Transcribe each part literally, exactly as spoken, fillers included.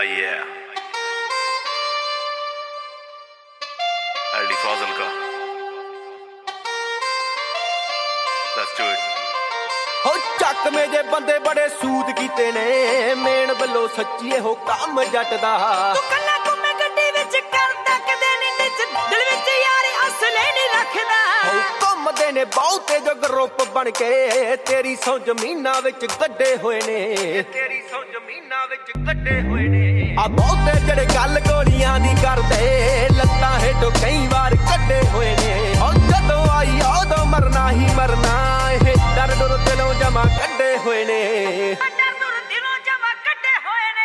Oh yeah. Aldi Fazilka. Let's do it. हो चक में जे बंदे बड़े सूद कीते ने मेन बल्लो सच्ची हो काम जट दा तू कल्ला घुमे गड्डी विच करदा कदे नी निच दिल विच यार असले नी रखदा हो घुमदे ने बहुते जो ग्रुप बन के तेरी सौ जमीना विच गड्डे होए ने तेरी सौ जमीना विच गड्डे होए ने आ बहुते जड़े गल गोलियां दी करदे लत्तां हेठों कई बार कड्डे होए ने ओ जदों आई उदों मरना ही मरना ए डर डर दिलों जमा कड्डे होए ने डर डर दिलों जमा कड्डे होए ने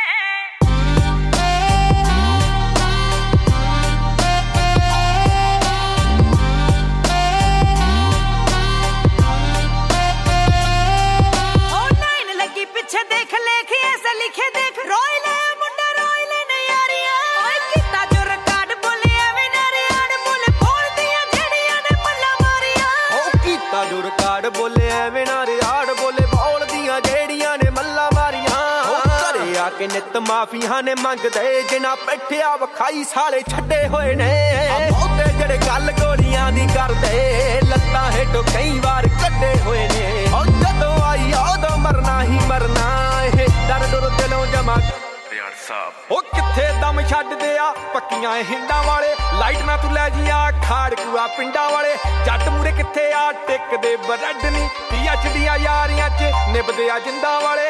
ओ नाइन लगी पीछे देख लेख ऐसे लिखे देख रोई ले मुंडा रोई ले ने यारियां ओए किता जो रिकॉर्ड बोले एवें नारे आड़ बोले बोल दिया जेड़ियां ने मल्ला मारियां ओ कीता जो रिकॉर्ड बोले एवें नारे आड़ बोले बोल दिया जेड़ियां ने मल्ला मारियां घरे आके नित माफिया ने मंगदे जिना बैठिया वखाई साले छड्डे होए ने बहुते जड़े गल गोलियां दी करदे लत्तां हेठों कई बार कड्डे होए ने ओ जदों आई उदों मरना ही मरना ए डर डर दिलों जमा Riyad Saab. ओ किथे दम छड्डदे आ पक्कियां हिंडां वाले लाइट ना तू लै जिया खाड़ कूआ पिंडां वाले जट मूरे किथे आ टिकदे बरड नी पीएचडी यारियां च निभदे आ जिंदा वाले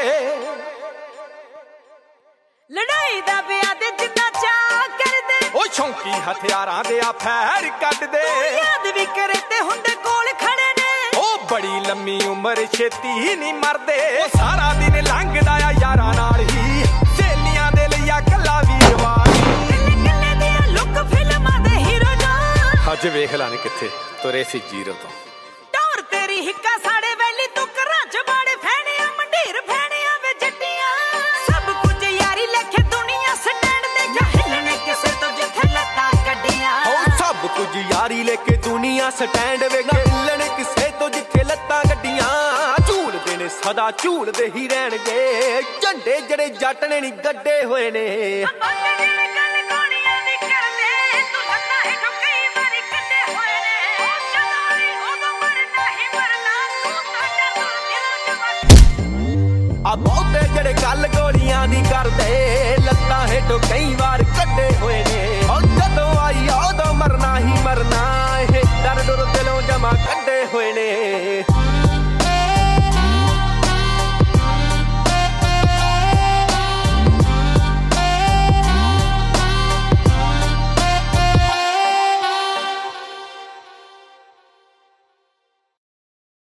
लड़ाई दा बिया दे जिन्ना चा करदे ओ शौंकी हथियारां दे आ फैर कड्डदे याद भी करे ते हुंदे कोल खड़े ने ओ बड़ी लम्मी उम्र छेती नहीं मरदे ओ सारा दिन लंघदा आ यारां नाल ही सहेलियां दे लिया कल्ला वीरवार कल्ले कल्ले दे लुक फिल्मां दे हीरो ना ਅੱਜ ਵੇਖ ਲਾਣੇ ਕਿੱਥੇ ਤੁਰੇ ਸੀ ਜੀਰੋ ਤੋਂ ਟੌਰ ਤੇਰੀ ਹਿੱਕਾ ਸਾੜੇ ਵੈਲੀ ਤੂੰ ਕਰਾਂ ਜਬਾੜੇ ਫੈਣਿਆ ਮੰਡੀਰ ਫੈਣਿਆ ਵੇ ਜੱਟੀਆਂ ਸਭ ਕੁਝ ਯਾਰੀ ਲਖੇ ਦੁਨੀਆ ਸਟੈਂਡ ਤੇ ਜਾ ਹਿੱਲਣੇ ਕਿਸੇ ਤੋਂ ਜਿੱਥੇ ਲੱਤਾਂ ਕੱਢੀਆਂ ਉਹ ਸਭ ਕੁਝ ਯਾਰੀ ਲੈ ਕੇ ਦੁਨੀਆ ਸਟੈਂਡ ਵੇਖੇ ਹਿੱਲਣ ਕਿਸੇ ਤੋਂ ਜਿੱਥੇ ਲੱਤਾਂ ਗੱਡੀਆਂ ਝੂਲਦੇ ਨੇ ਸਦਾ ਝੂਲਦੇ ਹੀ ਰਹਿਣਗੇ ਝੰਡੇ ਜਿਹੜੇ ਜੱਟ ਨੇ ਨਹੀਂ ਗੱਡੇ ਹੋਏ ਨੇ ਬੰਦੇ ਜਿਹੜੇ ਗੱਲ ਗੋਲੀਆਂ ਦੀ ਕਰਦੇ ਤੂੰ ਲੱਤਾਂ ਹੇਠੋਂ ਕਈ ਵਾਰੀ ਕੱਢੇ ਹੋਏ ਨੇ ਉਹ ਜਦੋਂ ਆਈ ਉਦੋਂ ਮਰਨਾ ਹੀ ਮਰਨਾ ਤੂੰ ਤਾਂ ਡਰ ਡਰ ਦਿਲੋਂ ਜਮਾ ਆ ਬਹੁਤੇ ਜਿਹੜੇ ਗੱਲ ਗੋਲੀਆਂ ਦੀ ਕਰਦੇ ਲੱਤਾਂ ਹੇਠੋਂ ਕਈ ਵਾਰ ਕੱਢੇ ਹੋਏ ਨੇ ਉਹ ਜਦੋਂ ਆਈ ਉਦੋਂ ਮਰਨਾ ਹੀ ਮਰਨਾ ਇਹ ਡਰ ਡਰ ਦਿਲੋਂ ਜਮਾ ਕੱਢੇ ਹੋਏ ਨੇ